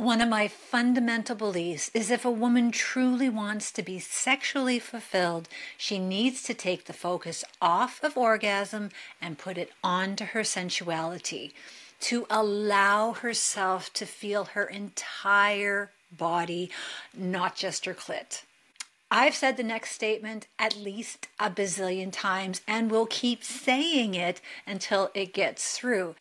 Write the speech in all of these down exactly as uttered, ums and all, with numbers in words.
One of my fundamental beliefs is if a woman truly wants to be sexually fulfilled, she needs to take the focus off of orgasm and put it onto her sensuality, to allow herself to feel her entire body, not just her clit. I've said the next statement at least a bazillion times and will keep saying it until it gets through.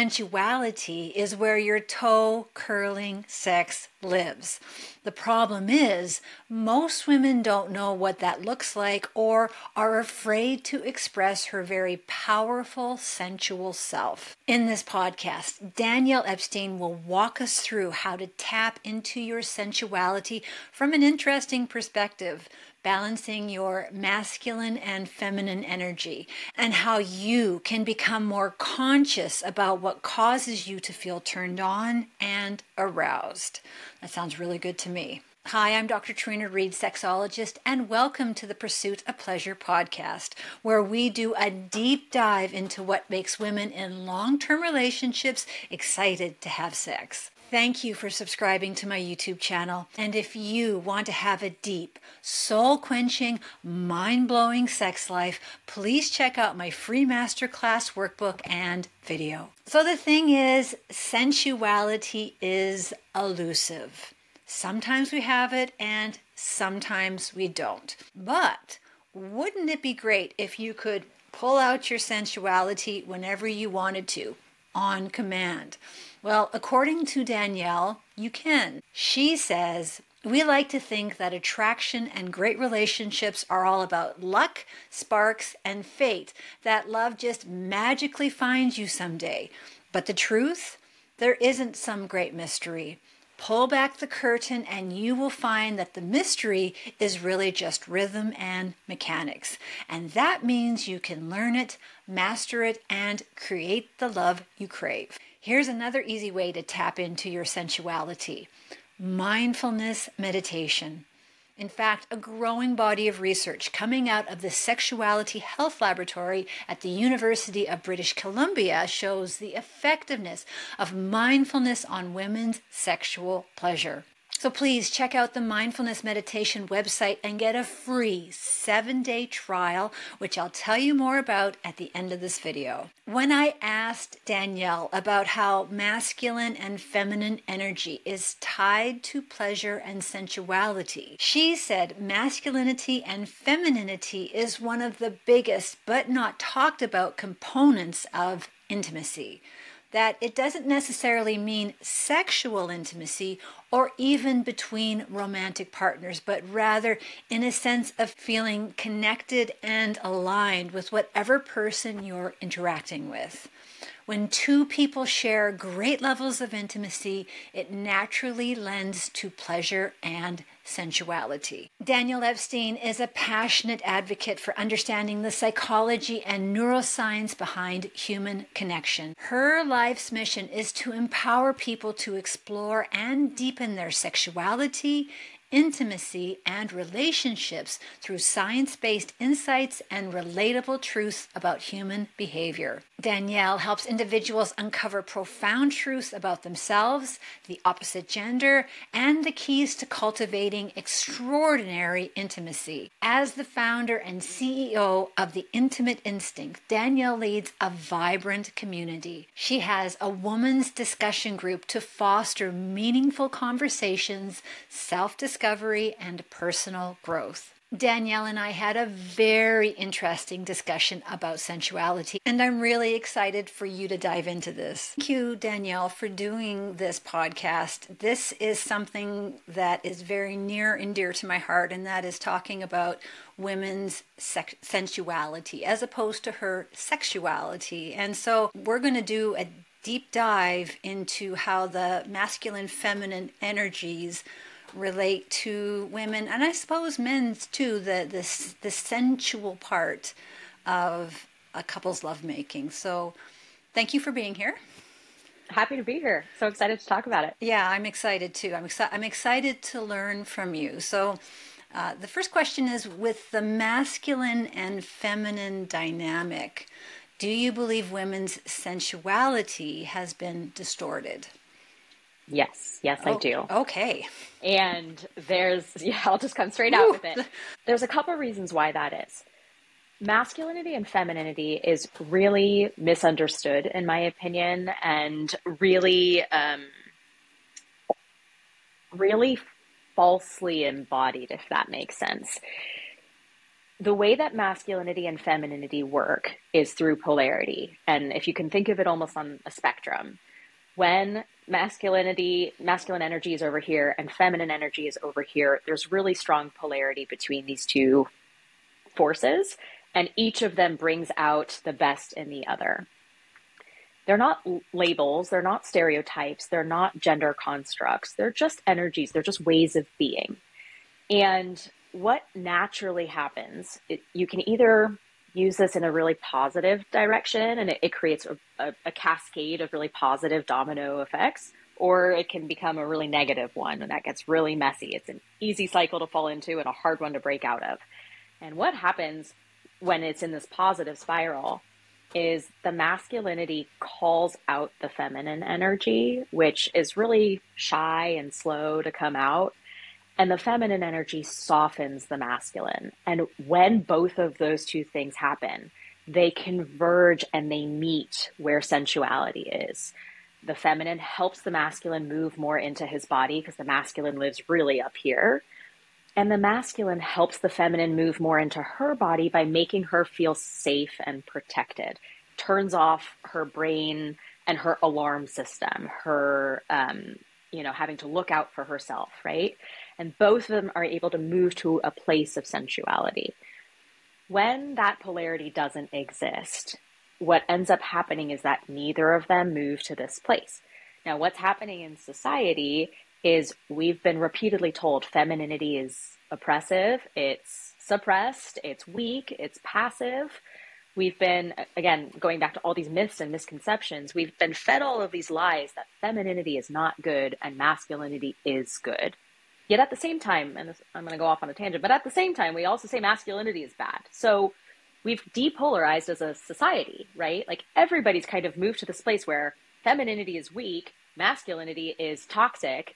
Sensuality is where your toe-curling sex lives. The problem is, most women don't know what that looks like or are afraid to express her very powerful, sensual self. In this podcast, Danielle Epstein will walk us through how to tap into your sensuality from an interesting perspective, balancing your masculine and feminine energy, and how you can become more conscious about what causes you to feel turned on and aroused. That sounds really good to me. Hi, I'm Doctor Trina Reed, sexologist, and welcome to the Pursuit of Pleasure podcast, where we do a deep dive into what makes women in long-term relationships excited to have sex. Thank you for subscribing to my YouTube channel. And if you want to have a deep, soul-quenching, mind-blowing sex life, please check out my free masterclass workbook and video. So the thing is, sensuality is elusive. Sometimes we have it and sometimes we don't. But wouldn't it be great if you could pull out your sensuality whenever you wanted to, on command? Well, according to Danielle, you can. She says, we like to think that attraction and great relationships are all about luck, sparks, and fate, that love just magically finds you someday. But the truth? There isn't some great mystery. Pull back the curtain and you will find that the mystery is really just rhythm and mechanics. And that means you can learn it, master it, and create the love you crave. Here's another easy way to tap into your sensuality: mindfulness meditation. In fact, a growing body of research coming out of the Sexuality Health Laboratory at the University of British Columbia shows the effectiveness of mindfulness on women's sexual pleasure. So please check out the Mindfulness Meditation website and get a free seven-day trial, which I'll tell you more about at the end of this video. When I asked Danielle about how masculine and feminine energy is tied to pleasure and sensuality, she said masculinity and femininity is one of the biggest but not talked about components of intimacy. That it doesn't necessarily mean sexual intimacy or even between romantic partners, but rather in a sense of feeling connected and aligned with whatever person you're interacting with. When two people share great levels of intimacy, it naturally lends to pleasure and sensuality. Danielle Epstein is a passionate advocate for understanding the psychology and neuroscience behind human connection. Her life's mission is to empower people to explore and deepen their sexuality, intimacy, and relationships through science-based insights and relatable truths about human behavior. Danielle helps individuals uncover profound truths about themselves, the opposite gender, and the keys to cultivating extraordinary intimacy. As the founder and C E O of The Intimate Instinct, Danielle leads a vibrant community. She has a women's discussion group to foster meaningful conversations, self-discovery, and personal growth. Danielle and I had a very interesting discussion about sensuality, and I'm really excited for you to dive into this. Thank you, Danielle, for doing this podcast. This is something that is very near and dear to my heart, and that is talking about women's sex- sensuality as opposed to her sexuality. And so we're going to do a deep dive into how the masculine, feminine energies relate to women, and I suppose men's too, the, the, the sensual part of a couple's lovemaking. So thank you for being here. Happy to be here. So excited to talk about it. Yeah, I'm excited too. I'm, exci- I'm excited to learn from you. So uh, the first question is, with the masculine and feminine dynamic, do you believe women's sensuality has been distorted? Yes, yes, I Oh, do. okay. And there's, yeah, I'll just come straight out Woo. with it. There's a couple reasons why that is. Masculinity and femininity is really misunderstood, in my opinion, and really, um, really falsely embodied, if that makes sense. The way that masculinity and femininity work is through polarity. And if you can think of it almost on a spectrum, when masculinity, masculine energy is over here and feminine energy is over here, there's really strong polarity between these two forces, and each of them brings out the best in the other. They're not labels, they're not stereotypes, they're not gender constructs, they're just energies, they're just ways of being. And what naturally happens, it, you can either use this in a really positive direction and it, it creates a, a, a cascade of really positive domino effects, or it can become a really negative one and that gets really messy. It's an easy cycle to fall into and a hard one to break out of. And what happens when it's in this positive spiral is the masculinity calls out the feminine energy, which is really shy and slow to come out. And the feminine energy softens the masculine. And when both of those two things happen, they converge and they meet where sensuality is. The feminine helps the masculine move more into his body because the masculine lives really up here. And the masculine helps the feminine move more into her body by making her feel safe and protected. Turns off her brain and her alarm system, her, um, you know, having to look out for herself, right? And both of them are able to move to a place of sensuality. When that polarity doesn't exist, what ends up happening is that neither of them move to this place. Now, what's happening in society is we've been repeatedly told femininity is oppressive, it's suppressed, it's weak, it's passive. We've been, again, going back to all these myths and misconceptions, we've been fed all of these lies that femininity is not good and masculinity is good. Yet at the same time, and this, I'm going to go off on a tangent, but at the same time, we also say masculinity is bad. So we've depolarized as a society, right? Like everybody's kind of moved to this place where femininity is weak, masculinity is toxic,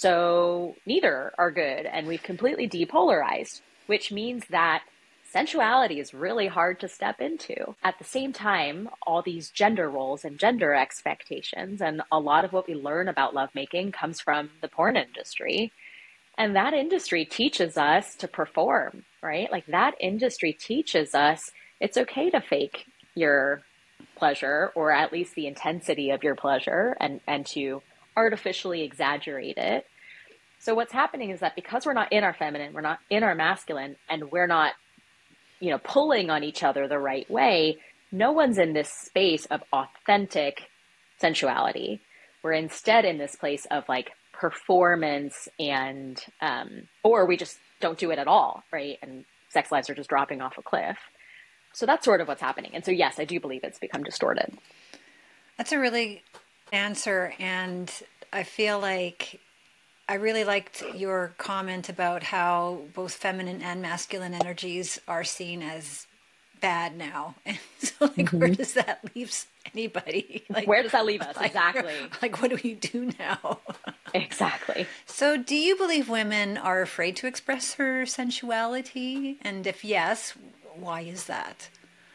so neither are good. And we've completely depolarized, which means that sensuality is really hard to step into. At the same time, all these gender roles and gender expectations, and a lot of what we learn about lovemaking comes from the porn industry. And that industry teaches us to perform, right? Like that industry teaches us it's okay to fake your pleasure, or at least the intensity of your pleasure, and, and to artificially exaggerate it. So what's happening is that because we're not in our feminine, we're not in our masculine, and we're not, you know, pulling on each other the right way, no one's in this space of authentic sensuality. We're instead in this place of like performance and, um, or we just don't do it at all, right? And sex lives are just dropping off a cliff. So that's sort of what's happening. And so, yes, I do believe it's become distorted. That's a really answer. And I feel like I really liked your comment about how both feminine and masculine energies are seen as bad now. And so, like, mm-hmm. where does that leave anybody? Like, where does that leave us? Like, exactly. Like, what do we do now? Exactly. So, do you believe women are afraid to express her sensuality? And if yes, why is that?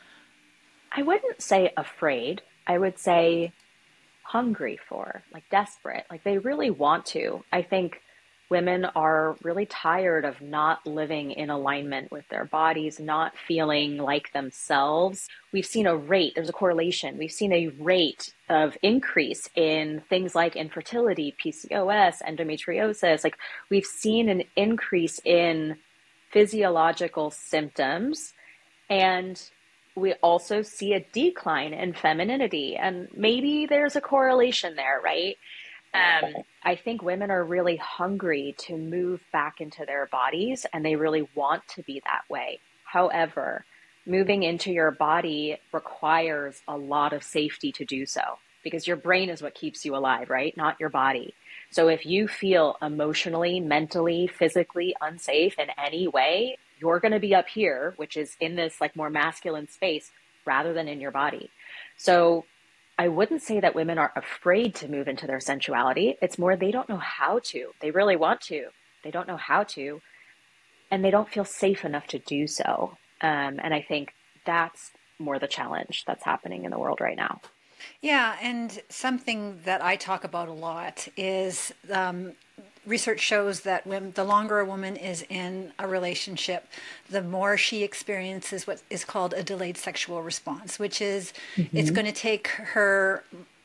I wouldn't say afraid. I would say hungry for, like desperate. Like they really want to. I think women are really tired of not living in alignment with their bodies, not feeling like themselves. We've seen a rate, there's a correlation. We've seen a rate of increase in things like infertility, P C O S, endometriosis. Like we've seen an increase in physiological symptoms, and we also see a decline in femininity. And maybe there's a correlation there, right? Um, I think women are really hungry to move back into their bodies, and they really want to be that way. However, moving into your body requires a lot of safety to do so, because your brain is what keeps you alive, right? Not your body. So if you feel emotionally, mentally, physically unsafe in any way, you're going to be up here, which is in this like more masculine space rather than in your body. So I wouldn't say that women are afraid to move into their sensuality. It's more they don't know how to. They really want to. They don't know how to, and they don't feel safe enough to do so. Um, and I think that's more the challenge that's happening in the world right now. Yeah, and something that I talk about a lot is um, research shows that when the longer a woman is in a relationship, the more she experiences what is called a delayed sexual response, which is it's Hmm. going to take her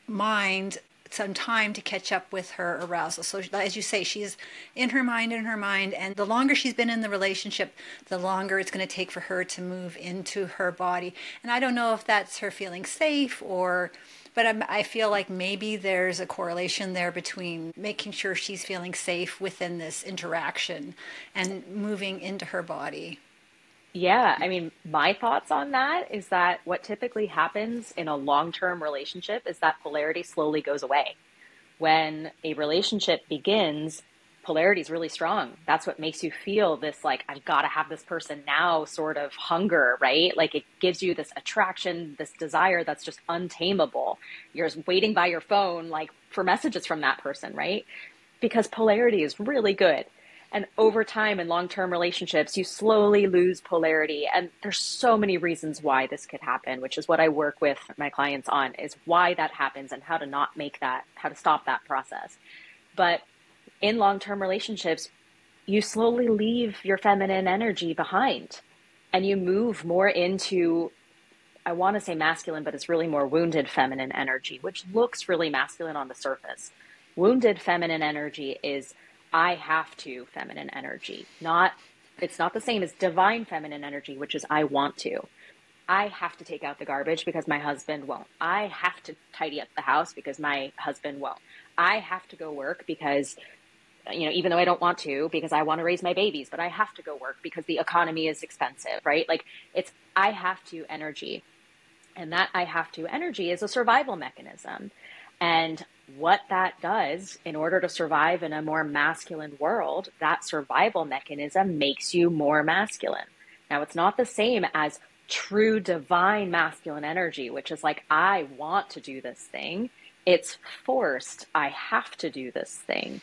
mind some time to catch up with her arousal. So, as you say, she's in her mind, in her mind, and the longer she's been in the relationship, the longer it's going to take for her to move into her body. And I don't know if that's her feeling safe or, but I'm, I feel like maybe there's a correlation there between making sure she's feeling safe within this interaction and moving into her body. Yeah, I mean, my thoughts on that is that what typically happens in a long-term relationship is that polarity slowly goes away. When a relationship begins, polarity is really strong. That's what makes you feel this like, I've got to have this person now sort of hunger, right? Like it gives you this attraction, this desire that's just untamable. You're just waiting by your phone, like for messages from that person, right? Because polarity is really good. And over time in long-term relationships, you slowly lose polarity. And there's so many reasons why this could happen, which is what I work with my clients on, is why that happens and how to not make that, how to stop that process. But in long-term relationships, you slowly leave your feminine energy behind and you move more into, I want to say masculine, but it's really more wounded feminine energy, which looks really masculine on the surface. Wounded feminine energy is I have to feminine energy, not, it's not the same as divine feminine energy, which is I want to. I have to take out the garbage because my husband won't. I have to tidy up the house because my husband won't. I have to go work because, you know, even though I don't want to, because I want to raise my babies, but I have to go work because the economy is expensive, right? Like it's I have to energy. And that I have to energy is a survival mechanism. And what that does in order to survive in a more masculine world, that survival mechanism makes you more masculine. Now, it's not the same as true divine masculine energy, which is like, I want to do this thing. It's forced. I have to do this thing.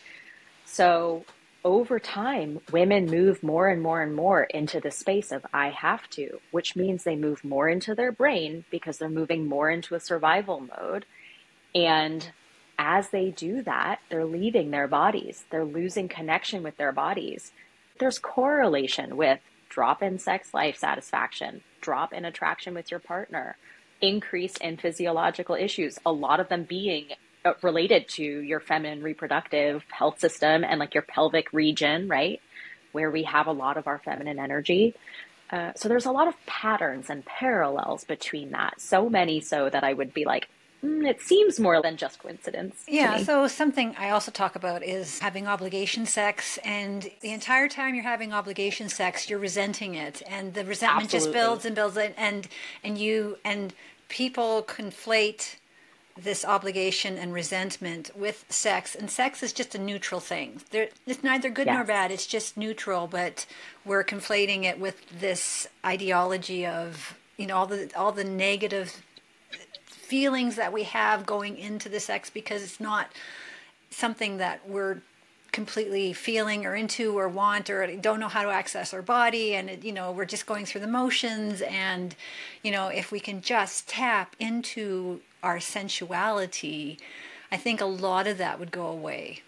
So over time, women move more and more and more into the space of I have to, which means they move more into their brain because they're moving more into a survival mode. And as they do that, they're leaving their bodies. They're losing connection with their bodies. There's correlation with drop in sex life satisfaction, drop in attraction with your partner, increase in physiological issues, a lot of them being uh, related to your feminine reproductive health system and like your pelvic region, right? Where we have a lot of our feminine energy. Uh, so there's a lot of patterns and parallels between that. So many so that I would be like, mm, it seems more than just coincidence to Yeah, me. so something I also talk about is having obligation sex, and the entire time you're having obligation sex, you're resenting it, and the resentment just Absolutely. builds and builds, and and you and people conflate this obligation and resentment with sex, and sex is just a neutral thing. There, it's neither good nor Yes. bad. It's just neutral, but we're conflating it with this ideology of you know all the all the negative feelings that we have going into the sex because it's not something that we're completely feeling or into or want or don't know how to access our body, and it, you know we're just going through the motions. And you know if we can just tap into our sensuality, I think a lot of that would go away.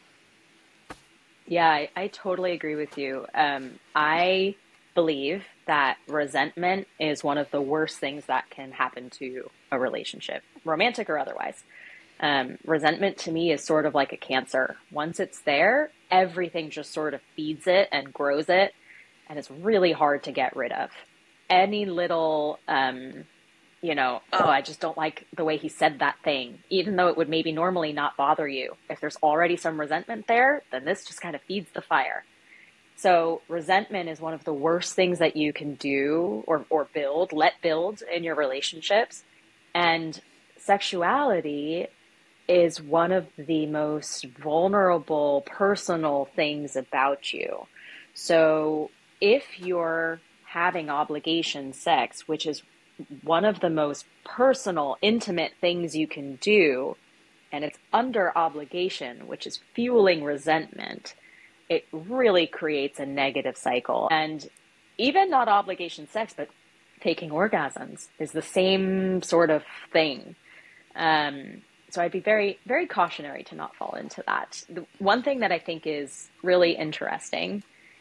Yeah, I, I totally agree with you. Um, I believe that resentment is one of the worst things that can happen to a relationship, romantic or otherwise. Um, resentment to me is sort of like a cancer. Once it's there, everything just sort of feeds it and grows it, and it's really hard to get rid of. Any little um, you know, oh, I just don't like the way he said that thing, even though it would maybe normally not bother you. If there's already some resentment there, then this just kind of feeds the fire. So resentment is one of the worst things that you can do or, or build, let build in your relationships. And sexuality is one of the most vulnerable personal things about you. So if you're having obligation sex, which is one of the most personal, intimate things you can do, and it's under obligation, which is fueling resentment, it really creates a negative cycle. And even not obligation sex, but faking orgasms is the same sort of thing. Um, so I'd be very, very cautionary to not fall into that. The one thing that I think is really interesting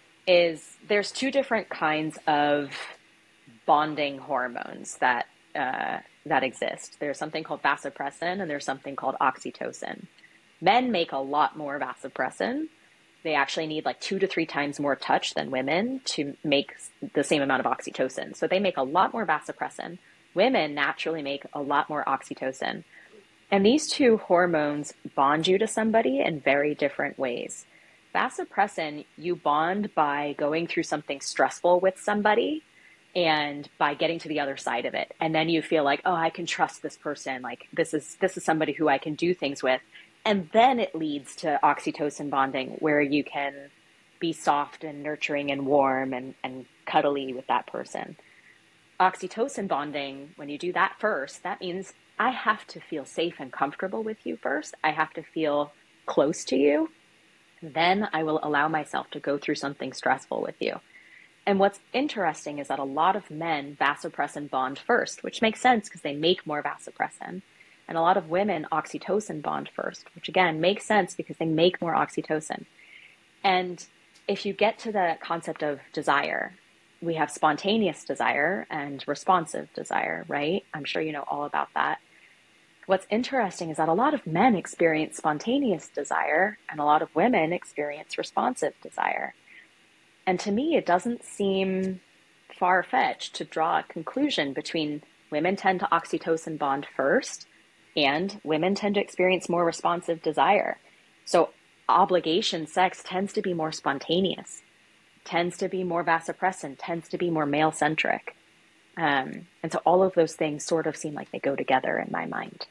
is there's two different kinds of bonding hormones that uh, that exist. There's something called vasopressin and there's something called oxytocin. Men make a lot more vasopressin. They actually need like two to three times more touch than women to make the same amount of oxytocin. So they make a lot more vasopressin. Women naturally make a lot more oxytocin. And these two hormones bond you to somebody in very different ways. Vasopressin, you bond by going through something stressful with somebody and by getting to the other side of it. And then you feel like, oh, I can trust this person. Like this is, this is somebody who I can do things with. And then it leads to oxytocin bonding where you can be soft and nurturing and warm and, and cuddly with that person. Oxytocin bonding, when you do that first, that means I have to feel safe and comfortable with you first. I have to feel close to you. Then I will allow myself to go through something stressful with you. And what's interesting is that a lot of men vasopressin bond first, which makes sense because they make more vasopressin. And a lot of women oxytocin bond first, which again makes sense because they make more oxytocin. And if you get to the concept of desire, we have spontaneous desire and responsive desire, right? I'm sure you know all about that. What's interesting is that a lot of men experience spontaneous desire and a lot of women experience responsive desire. And to me, it doesn't seem far-fetched to draw a conclusion between women tend to oxytocin bond first and women tend to experience more responsive desire. So obligation sex tends to be more spontaneous, tends to be more vasopressin, tends to be more male-centric. Um, and so all of those things sort of seem like they go together in my mind.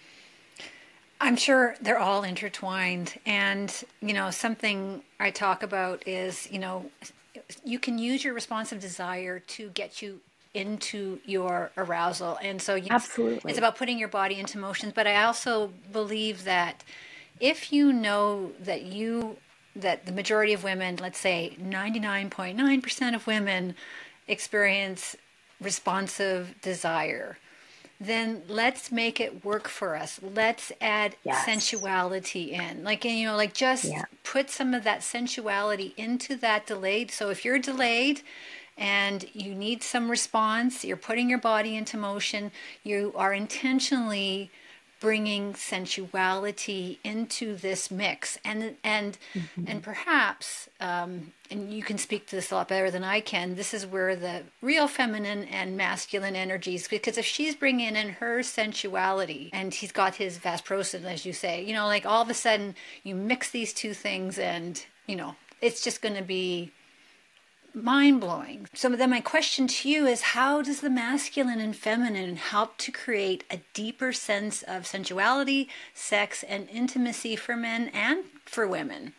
I'm sure they're all intertwined. And, you know, something I talk about is, you know, you can use your responsive desire to get you into your arousal. And so you, Absolutely. It's about putting your body into motion. But I also believe that if you know that you, that the majority of women, let's say ninety-nine point nine percent of women experience responsive desire, then let's make it work for us. Let's add yes. sensuality in. Like, you know, like just yeah. put some of that sensuality into that delayed. So if you're delayed and you need some response, you're putting your body into motion, you are intentionally bringing sensuality into this mix, and and mm-hmm. and perhaps um, and you can speak to this a lot better than I can. This is where the real feminine and masculine energies, because if she's bringing in her sensuality and he's got his vasopressin, as you say, you know, like all of a sudden you mix these two things, and you know it's just going to be mind-blowing. So then my question to you is, how does the masculine and feminine help to create a deeper sense of sensuality, sex, and intimacy for men and for women?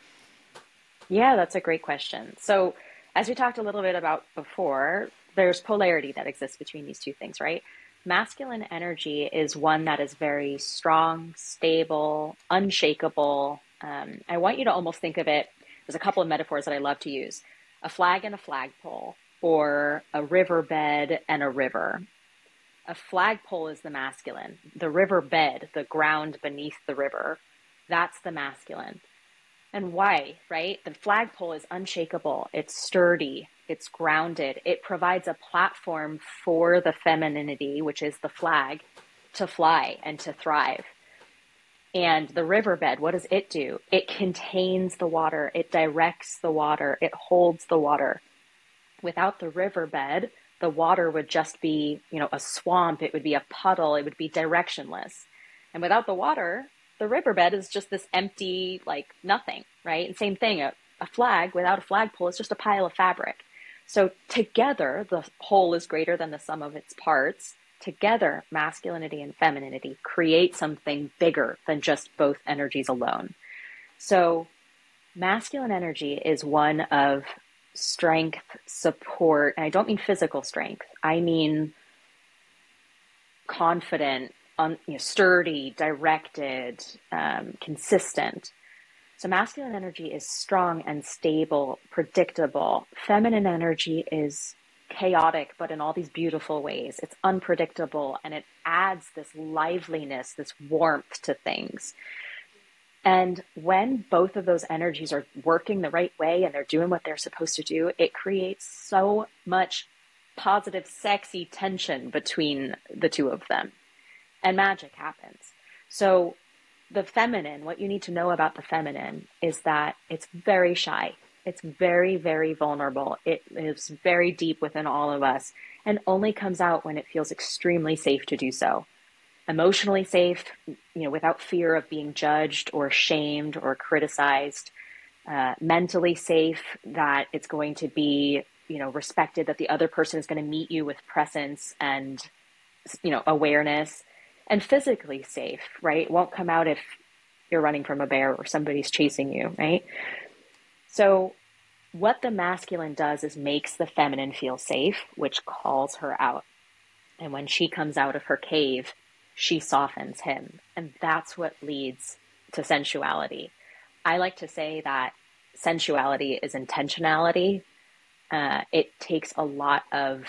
Yeah, that's a great question. So as we talked a little bit about before, there's polarity that exists between these two things, right? Masculine energy is one that is very strong, stable, unshakable. Um, I want you to almost think of it, there's a couple of metaphors that I love to use. A flag and a flagpole, or a riverbed and a river. A flagpole is the masculine. The riverbed, the ground beneath the river, that's the masculine. And why, right? The flagpole is unshakable. It's sturdy. It's grounded. It provides a platform for the femininity, which is the flag, to fly and to thrive. And the riverbed, what does it do? It contains the water. It directs the water. It holds the water. Without the riverbed, the water would just be, you know, a swamp. It would be a puddle. It would be directionless. And without the water, the riverbed is just this empty, like nothing, right? And same thing, a, a flag without a flagpole is just a pile of fabric. So together, the whole is greater than the sum of its parts. Together, masculinity and femininity create something bigger than just both energies alone. So masculine energy is one of strength, support, and I don't mean physical strength. I mean confident, un, you know, sturdy, directed, um, consistent. So masculine energy is strong and stable, predictable. Feminine energy is chaotic, but in all these beautiful ways. It's unpredictable, and it adds this liveliness, this warmth to things. And when both of those energies are working the right way and they're doing what they're supposed to do, it creates so much positive, sexy tension between the two of them. And magic happens. So the feminine, what you need to know about the feminine is that it's very shy. It's very, very vulnerable. It is very deep within all of us and only comes out when it feels extremely safe to do so. Emotionally safe, you know, without fear of being judged or shamed or criticized. Uh, mentally safe, that it's going to be, you know, respected, that the other person is going to meet you with presence and, you know, awareness. And physically safe, right? It won't come out if you're running from a bear or somebody's chasing you, right? So what the masculine does is makes the feminine feel safe, which calls her out. And when she comes out of her cave, she softens him. And that's what leads to sensuality. I like to say that sensuality is intentionality. Uh, it takes a lot of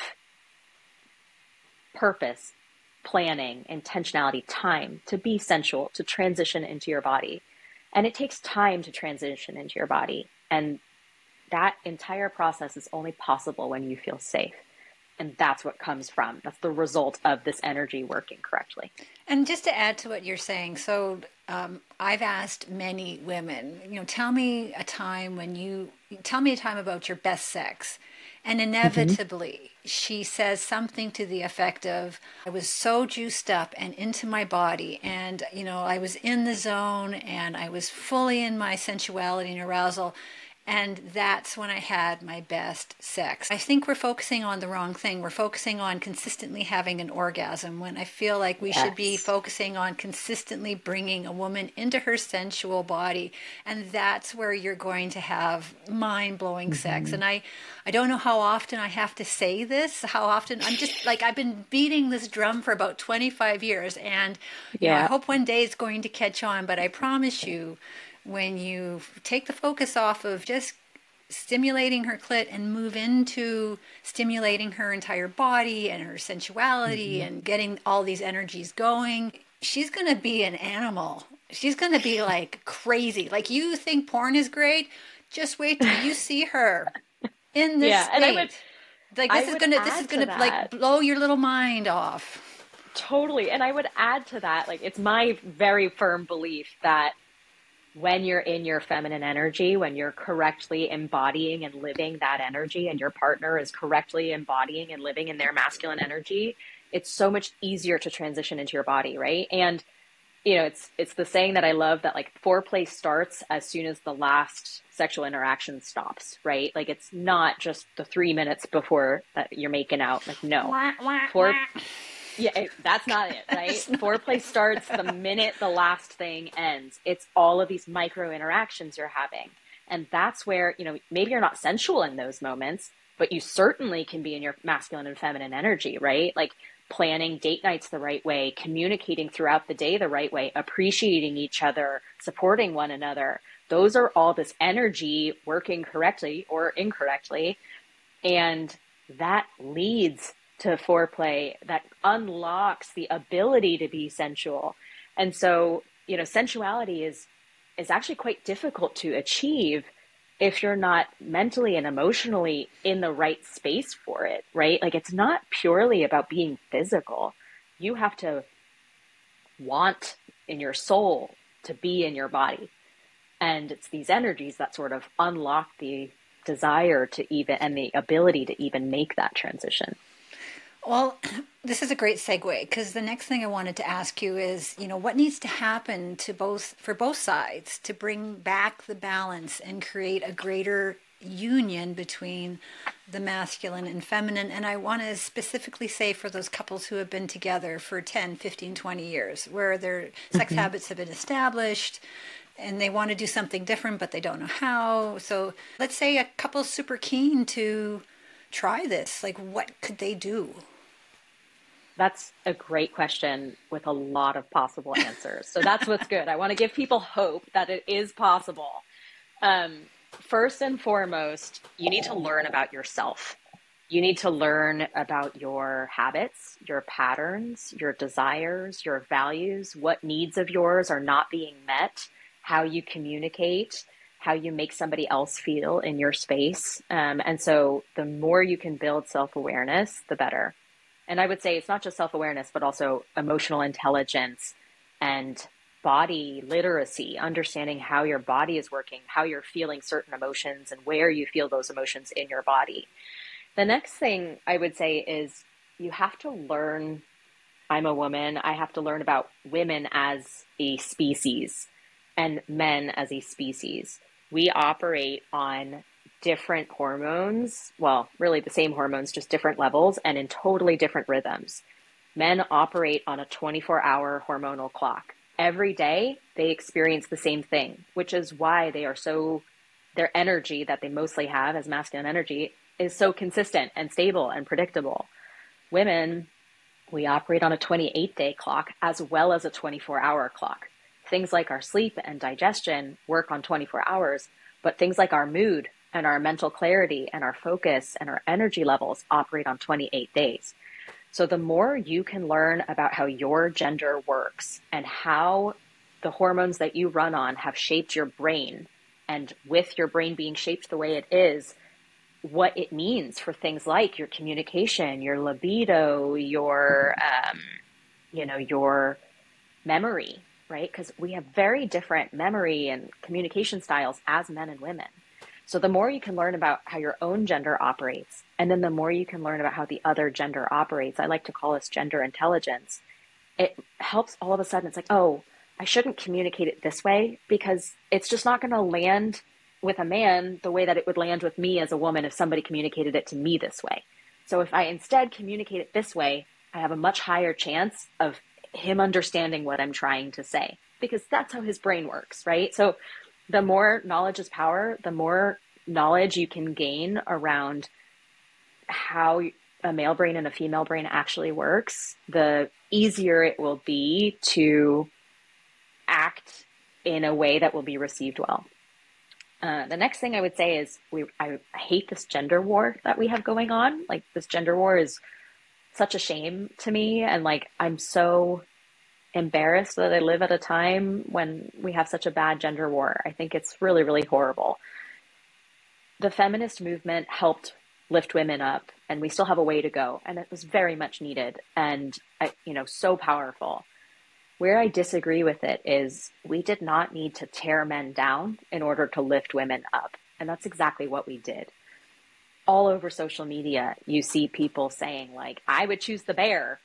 purpose, planning, intentionality, time to be sensual, to transition into your body. And it takes time to transition into your body. And that entire process is only possible when you feel safe. And that's what comes from, that's the result of this energy working correctly. And just to add to what you're saying, so um, I've asked many women, you know, tell me a time when you, tell me a time about your best sex. And inevitably, mm-hmm. she says something to the effect of, I was so juiced up and into my body, and, you know, I was in the zone, and I was fully in my sensuality and arousal. And that's when I had my best sex. I think we're focusing on the wrong thing. We're focusing on consistently having an orgasm, when I feel like we yes. should be focusing on consistently bringing a woman into her sensual body. And that's where you're going to have mind-blowing mm-hmm. sex. And I, I don't know how often I have to say this, how often I'm just like, I've been beating this drum for about twenty-five years. And you yeah. know, I hope one day it's going to catch on, but I promise you, when you take the focus off of just stimulating her clit and move into stimulating her entire body and her sensuality mm-hmm. and getting all these energies going, she's going to be an animal. She's going to be like crazy. Like, you think porn is great? Just wait till you see her in this yeah, state. And I would, like this I is going to this is going to like blow your little mind off. Totally. And I would add to that, like, it's my very firm belief that when you're in your feminine energy, when you're correctly embodying and living that energy, and your partner is correctly embodying and living in their masculine energy, it's so much easier to transition into your body, right? And, you know, it's it's the saying that I love, that like foreplay starts as soon as the last sexual interaction stops, right? Like, it's not just the three minutes before uh, you're making out. Like, no. Wah, wah, Fore- wah. Yeah, it, that's not it, right? Foreplay starts the minute the last thing ends. It's all of these micro interactions you're having. And that's where, you know, maybe you're not sensual in those moments, but you certainly can be in your masculine and feminine energy, right? Like planning date nights the right way, communicating throughout the day the right way, appreciating each other, supporting one another. Those are all this energy working correctly or incorrectly. And that leads to foreplay, that unlocks the ability to be sensual. And so, you know, sensuality is is actually quite difficult to achieve if you're not mentally and emotionally in the right space for it, right? Like, it's not purely about being physical. You have to want in your soul to be in your body. And it's these energies that sort of unlock the desire to even, and the ability to even make that transition. Well, this is a great segue, because the next thing I wanted to ask you is, you know, what needs to happen to both, for both sides, to bring back the balance and create a greater union between the masculine and feminine? And I want to specifically say for those couples who have been together for ten, fifteen, twenty years, where their mm-hmm. sex habits have been established and they want to do something different, but they don't know how. So let's say a couple's super keen to try this. Like, what could they do? That's a great question with a lot of possible answers. So that's what's good. I want to give people hope that it is possible. Um, first and foremost, you need to learn about yourself. You need to learn about your habits, your patterns, your desires, your values, what needs of yours are not being met, how you communicate, how you make somebody else feel in your space. Um, and so the more you can build self-awareness, the better. And I would say it's not just self-awareness, but also emotional intelligence and body literacy, understanding how your body is working, how you're feeling certain emotions and where you feel those emotions in your body. The next thing I would say is you have to learn, I'm a woman, I have to learn about women as a species and men as a species. We operate on different hormones, well, really the same hormones, just different levels and in totally different rhythms. Men operate on a twenty-four hour hormonal clock. Every day they experience the same thing, which is why they are so, their energy that they mostly have as masculine energy is so consistent and stable and predictable. Women, we operate on a twenty-eight day clock as well as a twenty-four hour clock. Things like our sleep and digestion work on twenty-four hours, but things like our mood and our mental clarity and our focus and our energy levels operate on twenty-eight days. So the more you can learn about how your gender works and how the hormones that you run on have shaped your brain, and with your brain being shaped the way it is, what it means for things like your communication, your libido, your, um, you know, your memory, right? Because we have very different memory and communication styles as men and women. So the more you can learn about how your own gender operates, and then the more you can learn about how the other gender operates, I like to call this gender intelligence, it helps all of a sudden. It's like, oh, I shouldn't communicate it this way because it's just not going to land with a man the way that it would land with me as a woman if somebody communicated it to me this way. So if I instead communicate it this way, I have a much higher chance of him understanding what I'm trying to say, because that's how his brain works, right? So the more knowledge is power, the more knowledge you can gain around how a male brain and a female brain actually works, the easier it will be to act in a way that will be received well. Uh, the next thing I would say is we I hate this gender war that we have going on. Like, this gender war is such a shame to me. And like, I'm so embarrassed that I live at a time when we have such a bad gender war. I think it's really, really horrible. The feminist movement helped lift women up, and we still have a way to go. And it was very much needed and, you know, so powerful. Where I disagree with it is we did not need to tear men down in order to lift women up. And that's exactly what we did. All over social media, you see people saying like, I would choose the bear,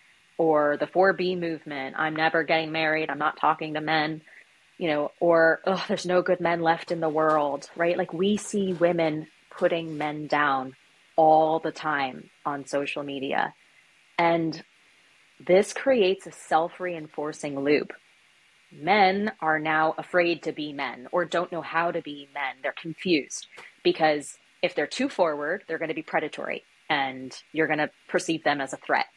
or the four B movement, I'm never getting married, I'm not talking to men, you know, or, oh, there's no good men left in the world, right? Like, we see women putting men down all the time on social media. And this creates a self-reinforcing loop. Men are now afraid to be men, or don't know how to be men. They're confused because if they're too forward, they're going to be predatory and you're going to perceive them as a threat.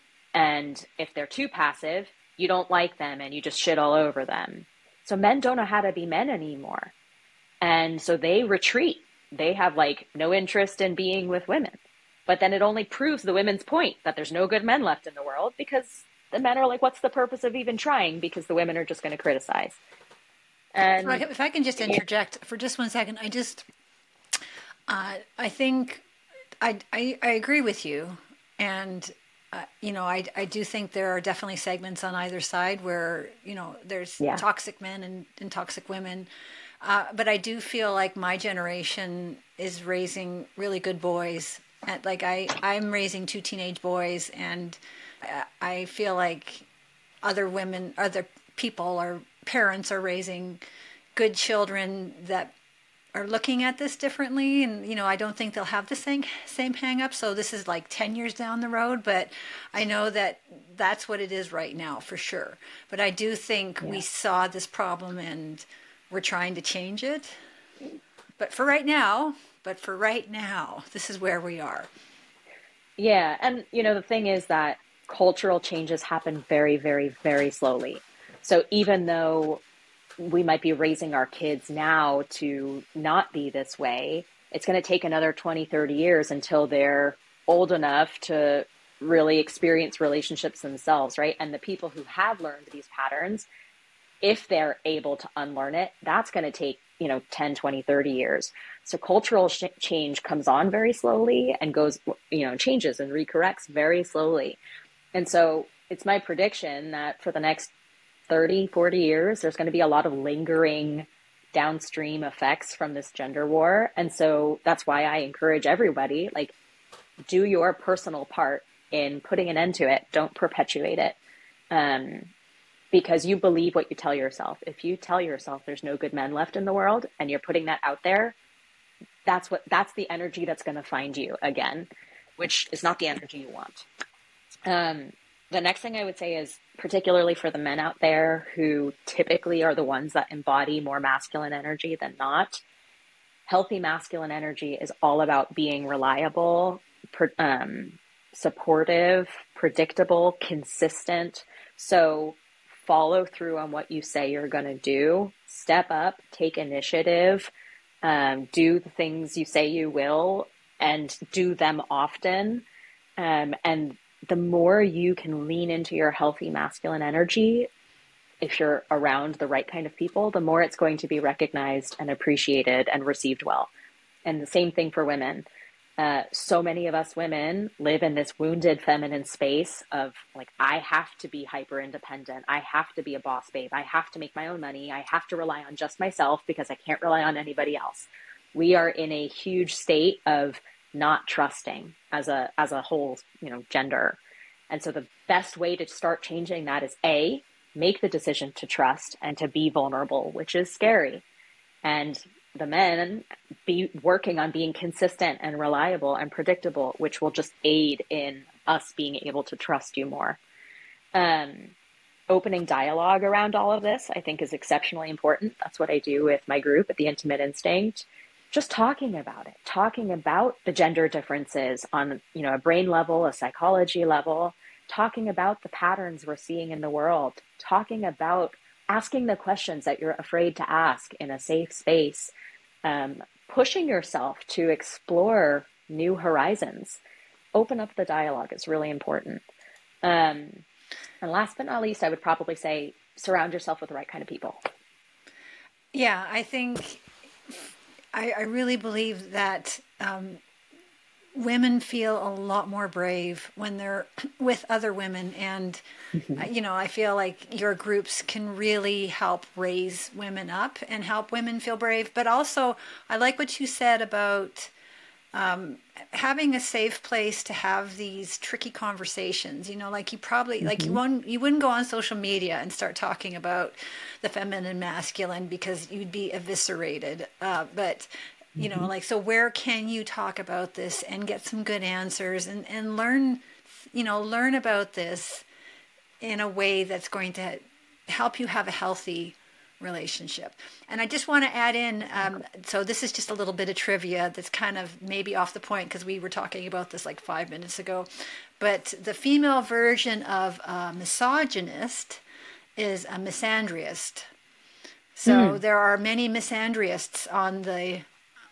And if they're too passive, you don't like them and you just shit all over them. So men don't know how to be men anymore. And so they retreat. They have like no interest in being with women. But then it only proves the women's point that there's no good men left in the world, because the men are like, what's the purpose of even trying? Because the women are just going to criticize. And if I can just interject for just one second, I just, uh, I think I, I, I agree with you. And Uh, you know, I, I do think there are definitely segments on either side where, you know, there's yeah. toxic men and, and toxic women. Uh, but I do feel like my generation is raising really good boys. And like I, I'm raising two teenage boys, and I feel like other women, other people or parents are raising good children that are looking at this differently. And, you know, I don't think they'll have the same, same hang up. So this is like ten years down the road, but I know that that's what it is right now for sure. But I do think yeah. we saw this problem and we're trying to change it. But for right now, but for right now, this is where we are. Yeah. And, you know, the thing is that cultural changes happen very, very, very slowly. So even though we might be raising our kids now to not be this way, it's going to take another twenty, thirty years until they're old enough to really experience relationships themselves, right? And the people who have learned these patterns, if they're able to unlearn it, that's going to take, you know, ten, twenty, thirty years. So cultural sh- change comes on very slowly and goes, you know, changes and recorrects very slowly. And so it's my prediction that for the next thirty, forty years, there's going to be a lot of lingering downstream effects from this gender war. And so that's why I encourage everybody, like, do your personal part in putting an end to it. Don't perpetuate it. Um, because you believe what you tell yourself. If you tell yourself there's no good men left in the world and you're putting that out there, that's what, that's the energy that's going to find you again, which is not the energy you want. Um, the next thing I would say is, particularly for the men out there who typically are the ones that embody more masculine energy than not, healthy masculine energy is all about being reliable, um, supportive, predictable, consistent. So follow through on what you say you're going to do, step up, take initiative, um, do the things you say you will, and do them often. Um, and the more you can lean into your healthy masculine energy, if you're around the right kind of people, the more it's going to be recognized and appreciated and received well. And the same thing for women. Uh, so many of us women live in this wounded feminine space of like, I have to be hyper independent. I have to be a boss babe. I have to make my own money. I have to rely on just myself because I can't rely on anybody else. We are in a huge state of not trusting as a, as a whole, you know, gender. And so the best way to start changing that is A, make the decision to trust and to be vulnerable, which is scary. And the men be working on being consistent and reliable and predictable, which will just aid in us being able to trust you more. Um, opening dialogue around all of this, I think, is exceptionally important. That's what I do with my group at the Intimate Instinct. Just talking about it, talking about the gender differences on, you know, a brain level, a psychology level, talking about the patterns we're seeing in the world, talking about asking the questions that you're afraid to ask in a safe space, um, pushing yourself to explore new horizons. Open up the dialogue is really important. Um, and last but not least, I would probably say surround yourself with the right kind of people. Yeah, I think I, I really believe that um, women feel a lot more brave when they're with other women. And, mm-hmm. you know, I feel like your groups can really help raise women up and help women feel brave. But also, I like what you said about um, having a safe place to have these tricky conversations. You know, like you probably, mm-hmm. like you won't, you wouldn't go on social media and start talking about the feminine and masculine because you'd be eviscerated. Uh, but You know, like, so where can you talk about this and get some good answers and, and learn, you know, learn about this in a way that's going to help you have a healthy relationship. And I just want to add in, um, so this is just a little bit of trivia that's kind of maybe off the point because we were talking about this like five minutes ago, but the female version of a misogynist is a misandrist. So mm. there are many misandrists on the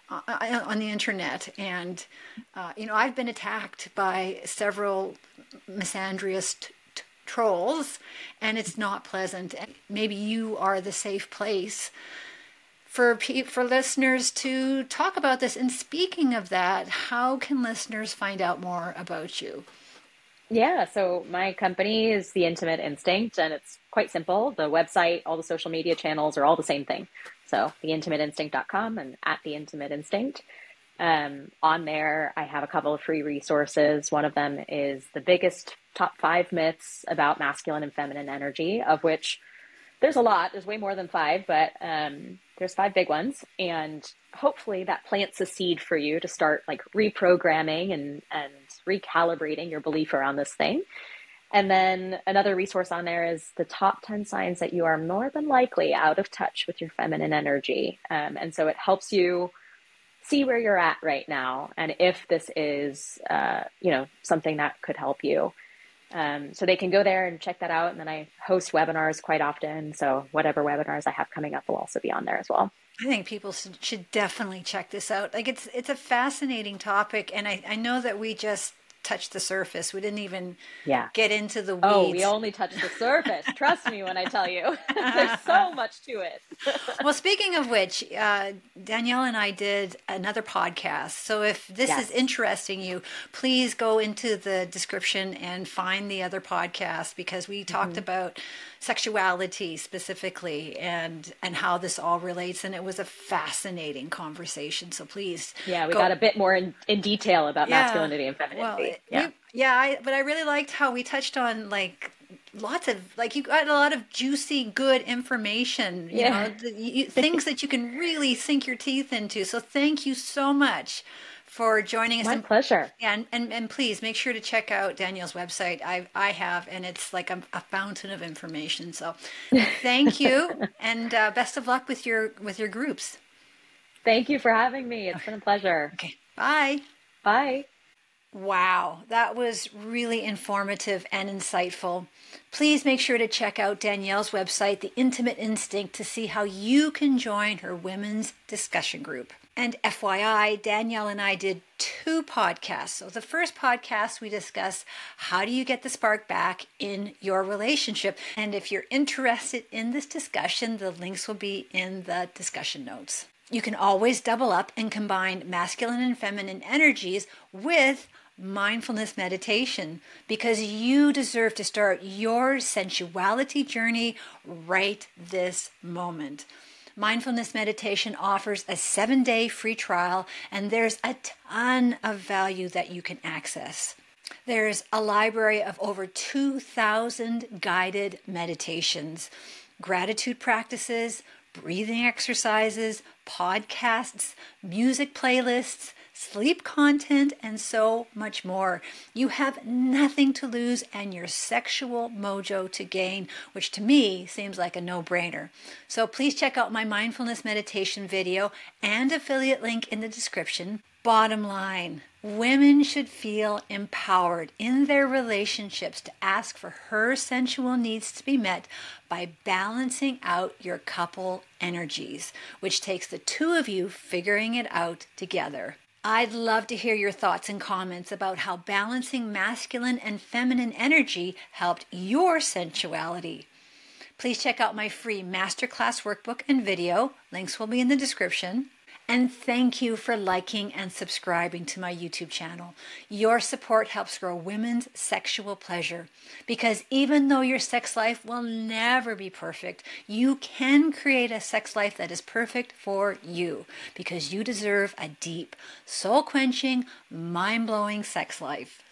on the internet, and uh, you know, I've been attacked by several misandrist t- trolls, and it's not pleasant. And maybe you are the safe place for pe- for listeners to talk about this. And speaking of that, how can listeners find out more about you? Yeah, so my company is The Intimate Instinct, and it's quite simple. The website, all the social media channels are all the same thing. So the intimate instinct dot com and at The Intimate Instinct. Um, on there, I have a couple of free resources. One of them is the biggest top five myths about masculine and feminine energy, of which there's a lot. There's way more than five, but um, there's five big ones. And hopefully that plants a seed for you to start like reprogramming and, and recalibrating your belief around this thing. And then another resource on there is the top ten signs that you are more than likely out of touch with your feminine energy. Um, and so it helps you see where you're at right now and if this is, uh, you know, something that could help you. Um, so they can go there and check that out. And then I host webinars quite often. So whatever webinars I have coming up will also be on there as well. I think people should, should definitely check this out. Like it's it's a fascinating topic, and I, I know that we just touched the surface. We didn't even Yeah. get into the weeds. Oh, we only touched the surface. Trust me when I tell you. There's so much to it. Well, speaking of which, uh, Danielle and I did another podcast. So if this Yes. is interesting you, please go into the description and find the other podcast, because we talked Mm-hmm. about sexuality specifically and and how this all relates, and it was a fascinating conversation. So please, Yeah, we go- got a bit more in, in detail about Yeah. masculinity and femininity. Well, it- yeah. we- yeah, I, but I really liked how we touched on like lots of like you got a lot of juicy, good information. You Yeah. know, the, you, things that you can really sink your teeth into. So thank you so much for joining us. My And- pleasure. yeah, and, and, and please make sure to check out Danielle's website. I I have, and it's like a, a fountain of information. So thank you, and uh, best of luck with your with your groups. Thank you for having me. It's been a pleasure. Okay, bye. Bye. Wow, that was really informative and insightful. Please make sure to check out Danielle's website, The Intimate Instinct, to see how you can join her women's discussion group. And F Y I, Danielle and I did two podcasts. So the first podcast, we discussed how do you get the spark back in your relationship. And if you're interested in this discussion, the links will be in the discussion notes. You can always double up and combine masculine and feminine energies with mindfulness meditation, because you deserve to start your sensuality journey right this moment. Mindfulness meditation offers a seven-day free trial, and there's a ton of value that you can access. There's a library of over two thousand guided meditations, gratitude practices, breathing exercises, podcasts, music playlists, sleep content, and so much more. You have nothing to lose and your sexual mojo to gain, which to me seems like a no-brainer. So please check out my mindfulness meditation video and affiliate link in the description. Bottom line, women should feel empowered in their relationships to ask for her sensual needs to be met by balancing out your couple energies, which takes the two of you figuring it out together. I'd love to hear your thoughts and comments about how balancing masculine and feminine energy helped your sensuality. Please check out my free masterclass workbook and video. Links will be in the description. And thank you for liking and subscribing to my YouTube channel. Your support helps grow women's sexual pleasure. Because even though your sex life will never be perfect, you can create a sex life that is perfect for you. Because you deserve a deep, soul-quenching, mind-blowing sex life.